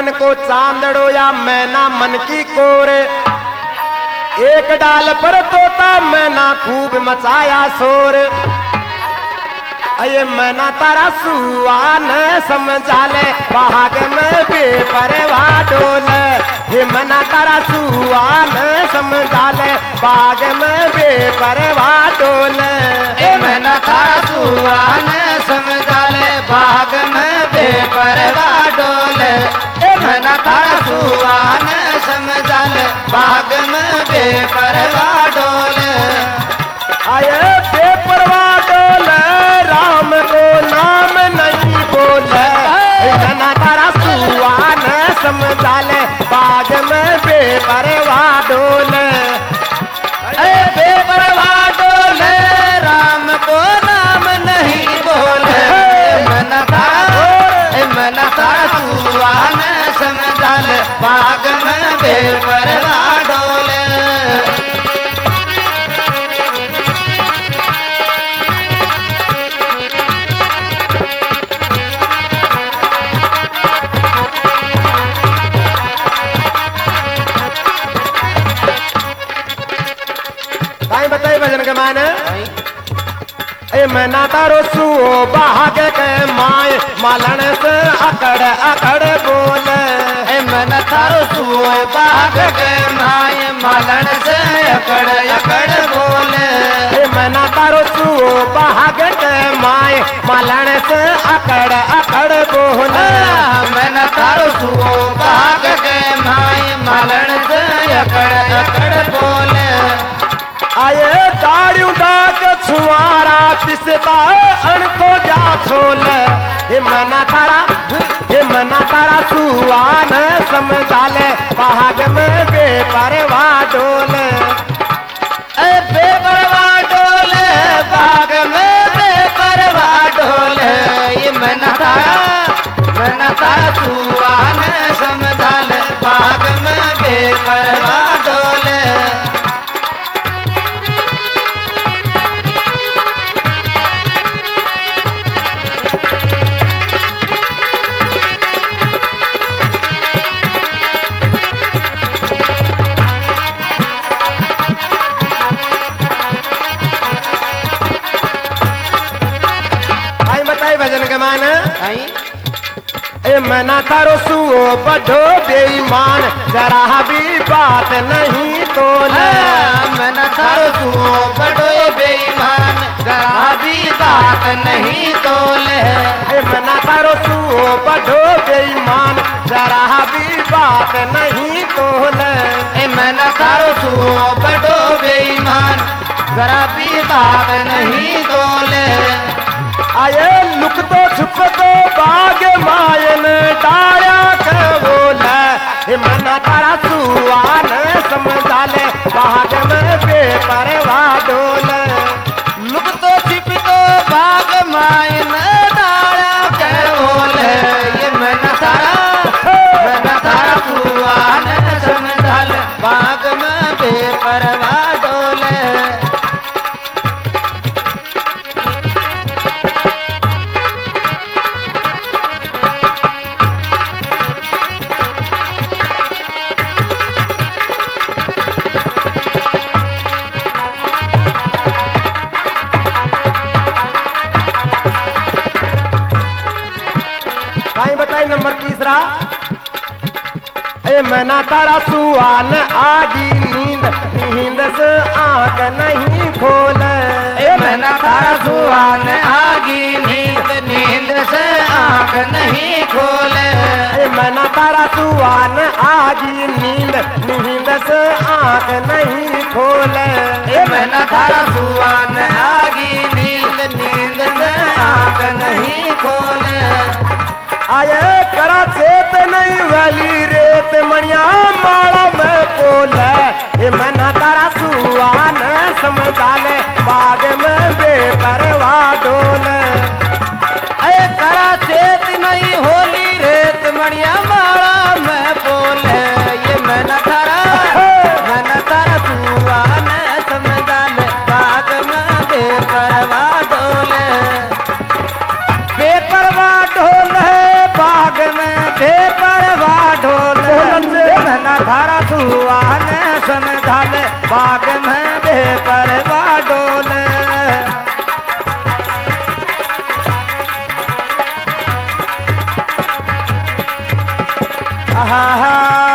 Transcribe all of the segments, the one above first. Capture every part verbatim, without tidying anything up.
मन को चांदड़ो या मैना मन की कोर। एक डाल पर तोता मैना खूब मचाया शोर। अये मैना तारा सुआन समझा ले भाग में बेपरवाह डोल। ये मैना तारा सुआन समझा ले भाग में बेपरवाह डोल। ए मैना तारा सुआन समझा ले भाग में बेपरवाह डोल। ए मैना तारा सुआन समझा ले भाग में बेपरवाह डोल। आये बेपरवाह डोल राम को नाम नहीं बोले। मैना तारा सुआन समझा ले बाग में बेपरवाह डोल। ए बेपरवाह डोल राम को नाम नहीं बोले। मैना तारा ए मैना तारा सुआन समझा ले बाग में बेपरवाह डोल। बताई भजन के माने ए मैना तारो सुओ भाग के माए मालन से अकड़ अकड़ बोल। ए मैना तारो सुओ भाग के माए मालन से अकड़ अकड़ बोल। ए मैना तारो सुओ भाग के माए मालन से अकड़ अकड़ बोल। मैना तारो सुओ भाग के माए मालन से अकड़ अकड़ बोल। आये दाढ़ी उठा के छुआरा पिसता अण को जा छोल। हे मना तारा हे मना तारा सुआन समझा ले भाग में बेपरवाह डोल। ए बेपरवाह डोल भाग में बेपरवाह डोल। ये मना तारा मना तारा सुआन समझा ले भाग में बेपरवाह डोल। भजन के मान ए मैना तारो सुओ बड़ो बेईमान जरा भी बात नहीं तोले। मैना तारो सुओ बड़ो बेईमान जरा भी बात नहीं तोले। ए मैना तारो सुओ बड़ो बेईमान जरा भी बात नहीं तोले। ए मैना तारो सुओ बड़ो बेईमान जरा भी बात नहीं तोले। आये लुक तो छुप तो बाग मायन डाया के बोला। हे मना तारा सुआन समझा ले बाग में बेपरवाह डोल। लुक तो छिप तो बाग मायन डाया के बोले। ये मना तारा मना तारा सुआन समझा ले बाग में बेपरवाह डोल। नंबर तीसरा ए मैना तारा सुआन आगी नींद नींद से आंख नहीं खोल। ए मैना तारा सुआन आगी नींद नींद से आंख नहीं खोल। ए मैना तारा सुआन आगी नींद नींद से आंख नहीं खोल। ए मैना तारा सुआन आगी नींद नींद से आंख नहीं खोल। आये करा चेत नहीं वाली रेत मणिया माला में पोल। ए मैना तारा सुआन समझा ले बाग में बेपरवाह डोल। ए करा चेत नहीं होली रेत मणिया माला में पोल। ये मैना तारा मैना तारा सुआन समझा ले बाग में बेपरवाह डोल। बेपरवाह डोल बाग में बेपरवाह आहा,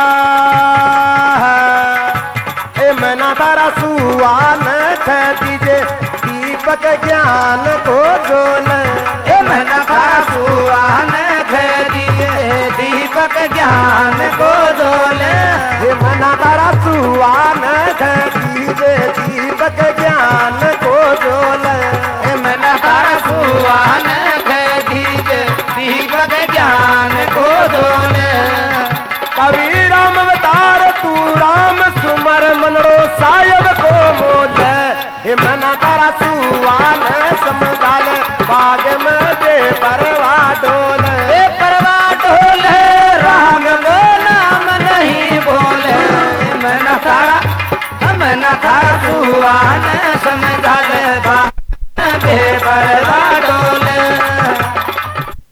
ए मैना तारा सुआन थे दीजे दीपक ज्ञान को जोल। ए मैना तारा सुआन थे दीजे दीपक ज्ञान को जोले। ए मैना तारा सुआन थे दीजे दीपक ज्ञान को जोल। ए मैना तारा सुआन थे दीजे दीपक ज्ञान को जोले। कवि राम अवतार तू राम सुमर मनरो सायब को मोल। हे मना तारा सुआन समझाल बाग में दे परवा डोल। ए परवा डोले राग बोला मन नहीं बोले। मैना तारा मैना तारा सुआन समझाल बाग में दे परवा